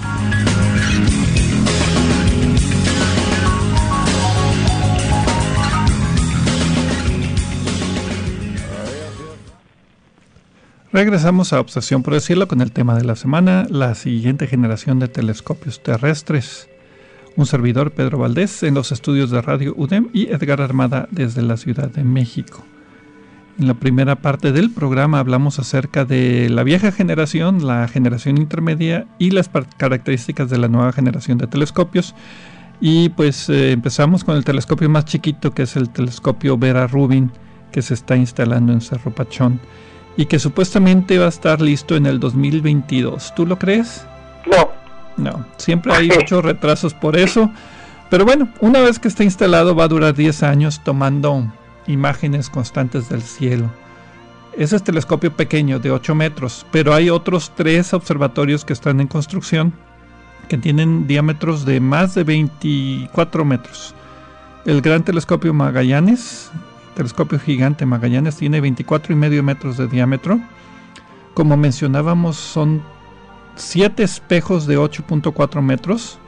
Regresamos a Obsesión por el Cielo con el tema de la semana, la siguiente generación de telescopios terrestres. Un servidor, Pedro Valdés, en los estudios de Radio UDEM y Edgar Armada desde la Ciudad de México. En la primera parte del programa hablamos acerca de la vieja generación, la generación intermedia y las características de la nueva generación de telescopios. Y pues empezamos con el telescopio más chiquito, que es el telescopio Vera Rubin, que se está instalando en Cerro Pachón y que supuestamente va a estar listo en el 2022. ¿Tú lo crees? No, siempre hay muchos retrasos por eso. Pero bueno, una vez que esté instalado va a durar 10 años tomando imágenes constantes del cielo. Ese es telescopio pequeño de 8 metros, pero hay otros 3 observatorios que están en construcción que tienen diámetros de más de 24 metros. El gran telescopio Magallanes, telescopio gigante Magallanes, tiene 24,5 metros de diámetro. Como mencionábamos, son 7 espejos de 8.4 metros,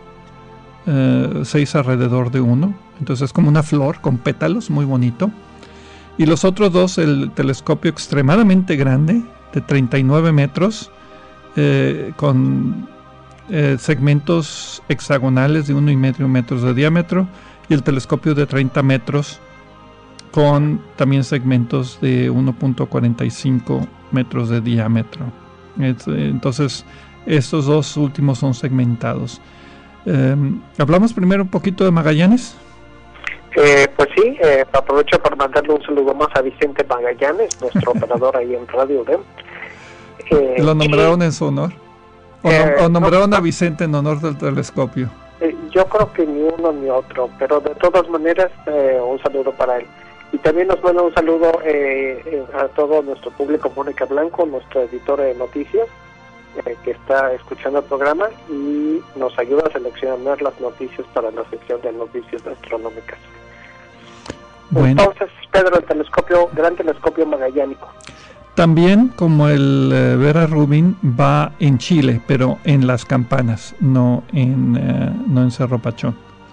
6 alrededor de uno. Entonces es como una flor con pétalos, muy bonito. Y los otros 2, el telescopio extremadamente grande, de 39 metros, con segmentos hexagonales de 1,5 metros de diámetro, y el telescopio de 30 metros, con también segmentos de 1.45 metros de diámetro. Entonces, estos 2 últimos son segmentados. ¿Hablamos primero un poquito de Magallanes? Pues sí, aprovecho para mandarle un saludo más a Vicente Magallanes, nuestro operador ahí en Radio UDEM. ¿Lo nombraron en su honor? ¿O nombraron a Vicente en honor del telescopio? Yo creo que ni uno ni otro, pero de todas maneras un saludo para él. Y también nos manda un saludo a todo nuestro público, Mónica Blanco, nuestra editora de noticias, que está escuchando el programa y nos ayuda a seleccionar las noticias para la sección de noticias astronómicas. Bueno. Entonces, Pedro, el gran telescopio magallánico. También, como el Vera Rubin, va en Chile, pero en Las Campanas, no en Cerro Pachón.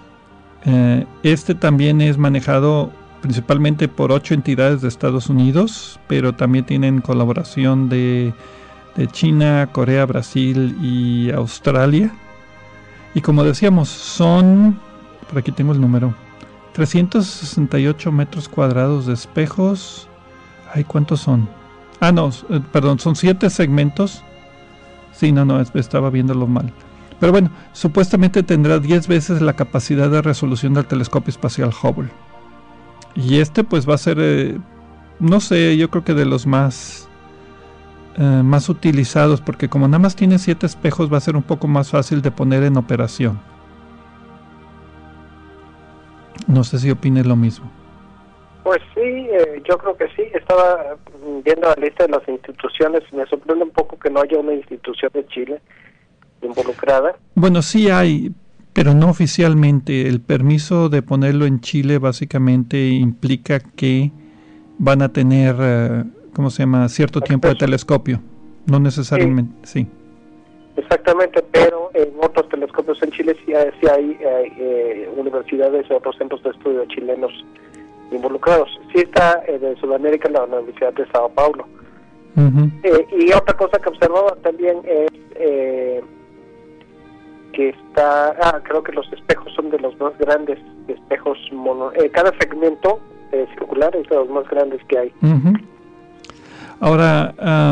Este también es manejado principalmente por 8 entidades de Estados Unidos, pero también tienen colaboración de China, Corea, Brasil y Australia. Y como decíamos, por aquí tengo el número, 368 metros cuadrados de espejos. Ay, ¿cuántos son? Ah, no, perdón, son 7 segmentos. Sí, no, estaba viéndolo mal. Pero bueno, supuestamente tendrá 10 veces la capacidad de resolución del telescopio espacial Hubble. Y pues va a ser, no sé, yo creo que de los más utilizados, porque como nada más tiene 7 espejos, va a ser un poco más fácil de poner en operación. No sé si opines lo mismo. Pues sí, yo creo que sí. Estaba viendo la lista de las instituciones y me sorprende un poco que no haya una institución de Chile involucrada. Bueno, sí hay, pero no oficialmente. El permiso de ponerlo en Chile básicamente implica que van a tener, ¿cómo se llama?, cierto tiempo de telescopio. No necesariamente, sí. Exactamente, pero en otros telescopios en Chile sí hay universidades o otros centros de estudio chilenos involucrados. Sí está de Sudamérica la Universidad de Sao Paulo. Uh-huh. Y otra cosa que observaba también es que creo que los espejos son de los más grandes espejos cada segmento circular es de los más grandes que hay. Uh-huh. Ahora,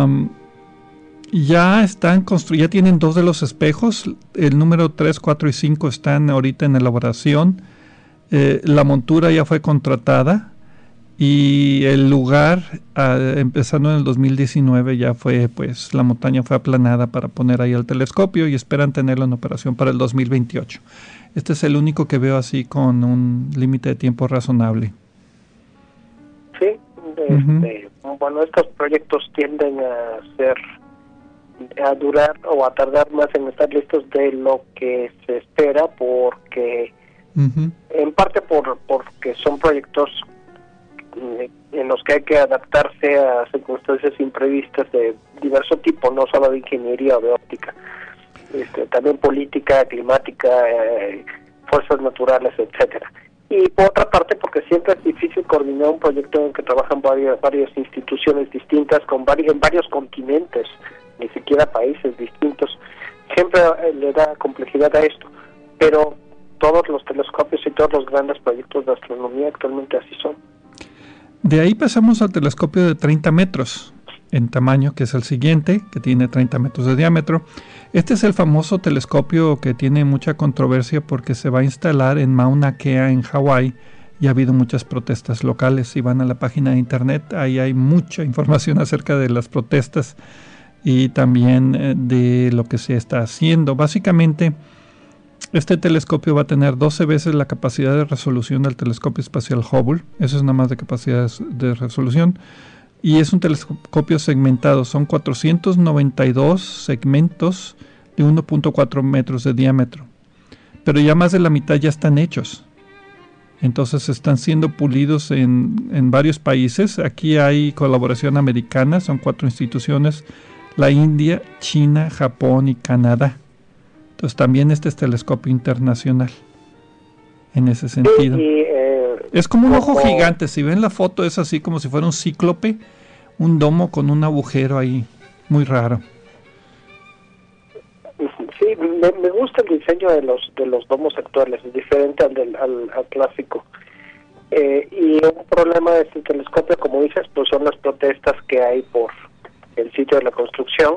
ya tienen 2 de los espejos, el número 3, 4 y 5 están ahorita en elaboración. La montura ya fue contratada y el lugar, empezando en el 2019, ya fue, pues la montaña fue aplanada para poner ahí el telescopio y esperan tenerlo en operación para el 2028. Este es el único que veo así con un límite de tiempo razonable. Sí, bueno, estos proyectos tienden a durar o a tardar más en estar listos de lo que se espera, porque uh-huh, en parte porque son proyectos en los que hay que adaptarse a circunstancias imprevistas de diverso tipo, no solo de ingeniería o de óptica, también política, climática, fuerzas naturales, etcétera. Y por otra parte porque siempre es difícil coordinar un proyecto en que trabajan varias instituciones distintas en varios continentes, ni siquiera países distintos. Siempre le da complejidad a esto, pero todos los telescopios y todos los grandes proyectos de astronomía actualmente así son. De ahí pasamos al telescopio de 30 metros en tamaño, que es el siguiente, que tiene 30 metros de diámetro. Este es el famoso telescopio que tiene mucha controversia porque se va a instalar en Mauna Kea, en Hawái, y ha habido muchas protestas locales. Si van a la página de internet, ahí hay mucha información acerca de las protestas y también de lo que se está haciendo. Básicamente, este telescopio va a tener 12 veces la capacidad de resolución del telescopio espacial Hubble. Eso es nada más de capacidad de resolución. Y es un telescopio segmentado. Son 492 segmentos de 1.4 metros de diámetro. Pero ya más de la mitad ya están hechos. Entonces están siendo pulidos en varios países. Aquí hay colaboración americana. Son 4 instituciones. La India, China, Japón y Canadá. Entonces también este es telescopio internacional en ese sentido. Es como un ojo gigante. Si ven la foto es así como si fuera un cíclope, un domo con un agujero ahí, muy raro. Sí, me gusta el diseño de los domos actuales, es diferente al clásico. Y un problema de este telescopio, como dices, pues son las protestas que hay por el sitio de la construcción.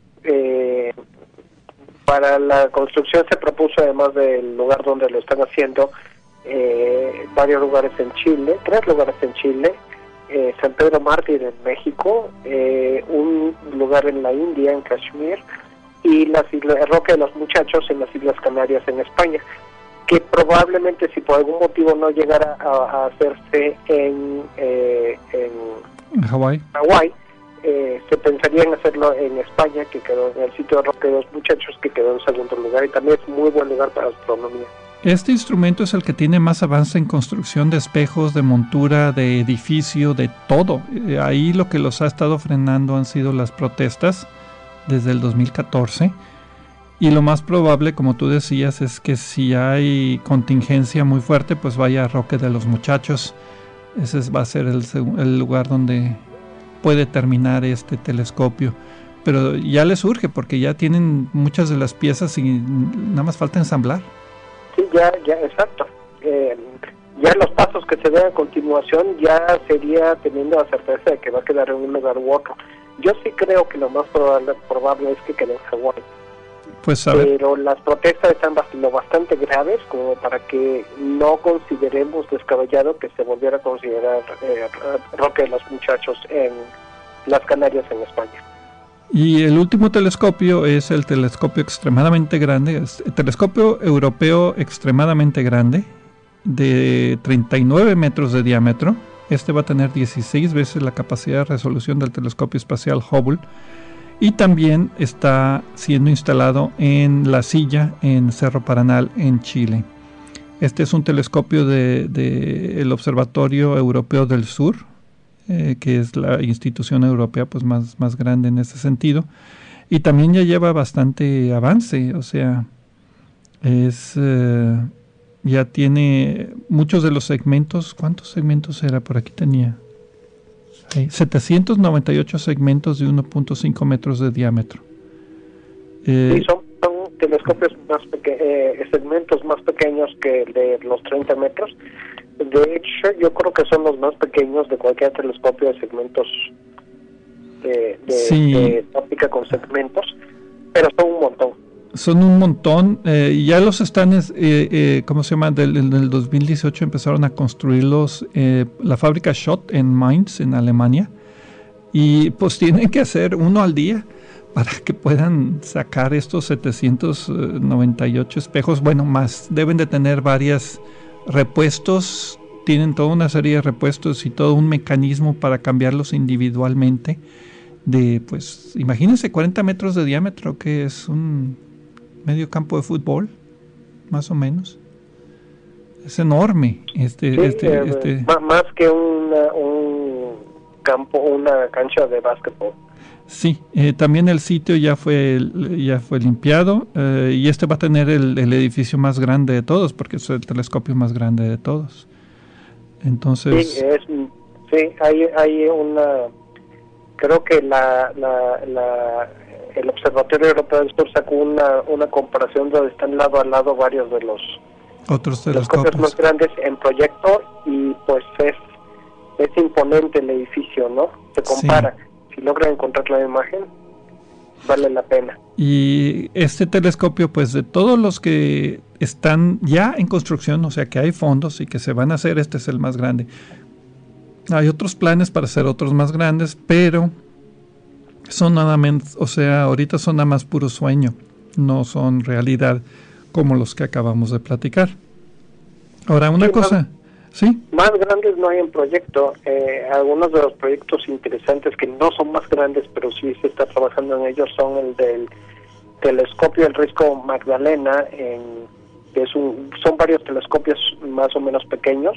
Para la construcción se propuso, además del lugar donde lo están haciendo, varios lugares en Chile, 3 lugares en Chile, San Pedro Mártir en México, un lugar en la India, en Kashmir, y las islas Roque de los Muchachos en las Islas Canarias en España, que probablemente si por algún motivo no llegara a hacerse en Hawái, se pensaría en hacerlo en España, que quedó en el sitio de Roque de los Muchachos, que quedó en segundo lugar, y también es muy buen lugar para astronomía. Este instrumento es el que tiene más avance en construcción de espejos, de montura, de edificio, de todo. Ahí lo que los ha estado frenando han sido las protestas desde el 2014. Y lo más probable, como tú decías, es que si hay contingencia muy fuerte, pues vaya a Roque de los Muchachos. Ese va a ser el lugar donde puede terminar este telescopio. Pero ya les urge porque ya tienen muchas de las piezas y nada más falta ensamblar. Sí, ya, exacto. Ya los pasos que se den a continuación ya sería teniendo la certeza de que va a quedar en un lugar u otro. Yo sí creo que lo más probable es que quede en Hawái. Pues a ver. Pero las protestas están bastante graves como para que no consideremos descabellado que se volviera a considerar Roque de los Muchachos en las Canarias, en España. Y el último telescopio es el telescopio extremadamente grande, el telescopio europeo extremadamente grande, de 39 metros de diámetro. Este va a tener 16 veces la capacidad de resolución del telescopio espacial Hubble, y también está siendo instalado en La Silla, en Cerro Paranal, en Chile. Este es un telescopio del Observatorio Europeo del Sur, que es la institución europea pues más grande en ese sentido, y también ya lleva bastante avance, o sea, ya tiene muchos de los segmentos. ¿Cuántos segmentos era? Por aquí tenía 798 segmentos de 1.5 metros de diámetro. Sí, son telescopios segmentos más pequeños que de los 30 metros. De hecho, yo creo que son los más pequeños de cualquier telescopio de segmentos de óptica con segmentos, pero son un montón. Son un montón. Ya los están, ¿cómo se llama? Del 2018 empezaron a construirlos la fábrica Schott en Mainz, en Alemania, y pues tienen que hacer uno al día para que puedan sacar estos 798 espejos. Bueno, más, deben de tener varios repuestos, tienen toda una serie de repuestos y todo un mecanismo para cambiarlos individualmente. Pues, imagínense 40 metros de diámetro, que es un medio campo de fútbol, más o menos. Es enorme. Más que un campo, una cancha de básquetbol. Sí, también el sitio ya fue limpiado, y este va a tener el edificio más grande de todos, porque es el telescopio más grande de todos. Entonces, hay una, creo que el Observatorio Europeo del Sur sacó una comparación donde están lado a lado varios de los otros telescopios más grandes en proyecto, y pues es imponente el edificio, ¿no? Se compara. Sí. Si logran encontrar la imagen, vale la pena. Y este telescopio, pues de todos los que están ya en construcción, o sea que hay fondos y que se van a hacer, este es el más grande. Hay otros planes para hacer otros más grandes, pero son nada menos, o sea, ahorita son nada más puro sueño, no son realidad como los que acabamos de platicar. Ahora, una cosa, ¿sí? Más grandes no hay en proyecto. Algunos de los proyectos interesantes que no son más grandes, pero sí se está trabajando en ellos, son el del telescopio del Risco Magdalena, son varios telescopios más o menos pequeños.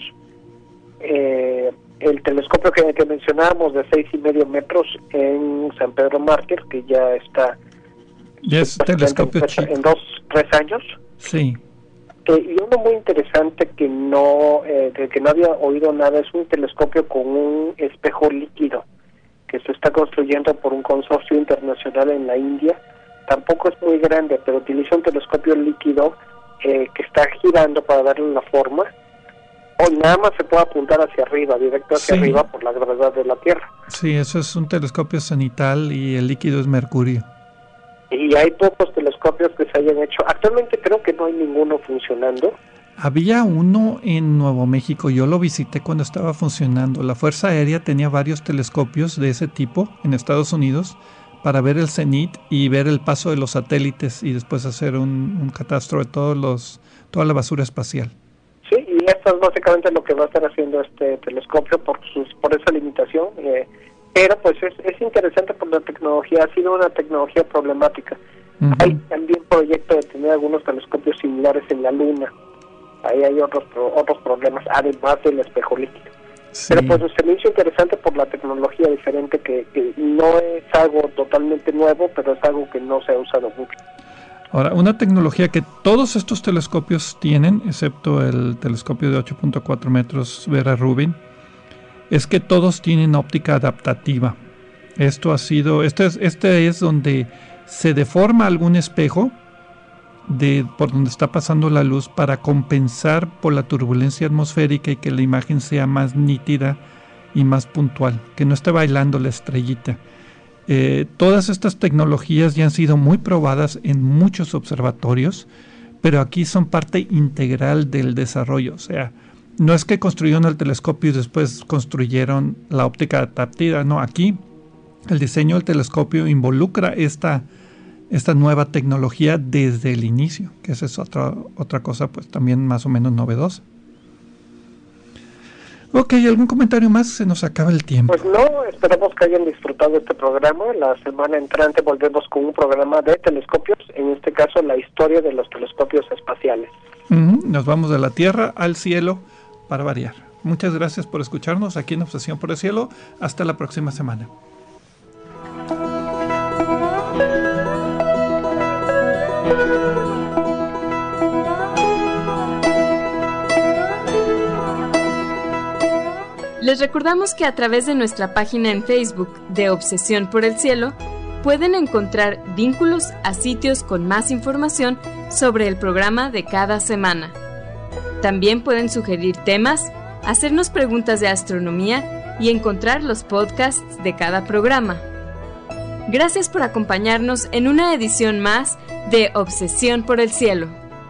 El telescopio que mencionábamos de 6.5 metros en San Pedro Mártir, que ya está telescopio en 2-3 años. Sí. Y uno muy interesante que del que no había oído nada, es un telescopio con un espejo líquido que se está construyendo por un consorcio internacional en la India. Tampoco es muy grande, pero utiliza un telescopio líquido que está girando para darle la forma, o nada más se puede apuntar hacia arriba, directo hacia arriba por la gravedad de la Tierra. Sí, eso es un telescopio cenital y el líquido es mercurio. Y hay pocos telescopios que se hayan hecho. Actualmente creo que no hay ninguno funcionando. Había uno en Nuevo México, yo lo visité cuando estaba funcionando. La Fuerza Aérea tenía varios telescopios de ese tipo en Estados Unidos para ver el cenit y ver el paso de los satélites y después hacer un catastro de toda la basura espacial. Sí, y esto es básicamente lo que va a estar haciendo este telescopio por esa limitación. Pero pues es interesante por la tecnología, ha sido una tecnología problemática. Uh-huh. Hay también proyecto de tener algunos telescopios similares en la Luna. Ahí hay otros problemas, además del espejo líquido. Sí. Pero pues se me hizo interesante por la tecnología diferente, que no es algo totalmente nuevo, pero es algo que no se ha usado mucho. Ahora, una tecnología que todos estos telescopios tienen, excepto el telescopio de 8.4 metros Vera Rubin, es que todos tienen óptica adaptativa. Esto ha sido, este es donde se deforma algún espejo por donde está pasando la luz para compensar por la turbulencia atmosférica y que la imagen sea más nítida y más puntual, que no esté bailando la estrellita. Todas estas tecnologías ya han sido muy probadas en muchos observatorios, pero aquí son parte integral del desarrollo. O sea, no es que construyeron el telescopio y después construyeron la óptica adaptativa, no, aquí el diseño del telescopio involucra esta nueva tecnología desde el inicio, que esa es otra cosa pues también más o menos novedosa. Ok, ¿algún comentario más? Se nos acaba el tiempo. Pues no, esperamos que hayan disfrutado este programa. La semana entrante volvemos con un programa de telescopios, en este caso la historia de los telescopios espaciales. Nos vamos de la Tierra al cielo para variar. Muchas gracias por escucharnos aquí en Obsesión por el Cielo. Hasta la próxima semana. Les recordamos que a través de nuestra página en Facebook de Obsesión por el Cielo pueden encontrar vínculos a sitios con más información sobre el programa de cada semana. También pueden sugerir temas, hacernos preguntas de astronomía y encontrar los podcasts de cada programa. Gracias por acompañarnos en una edición más de Obsesión por el Cielo.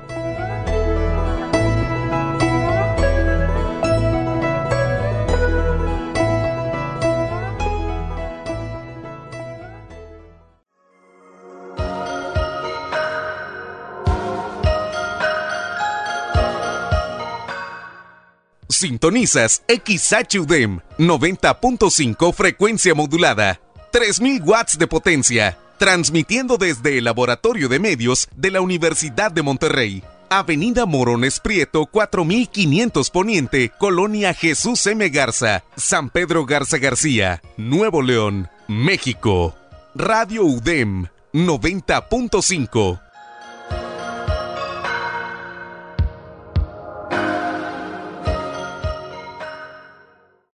Sintonizas XHUDEM 90.5 frecuencia modulada, 3000 watts de potencia, transmitiendo desde el Laboratorio de Medios de la Universidad de Monterrey. Avenida Morones Prieto 4500 Poniente, Colonia Jesús M. Garza, San Pedro Garza García, Nuevo León, México. Radio UDEM 90.5.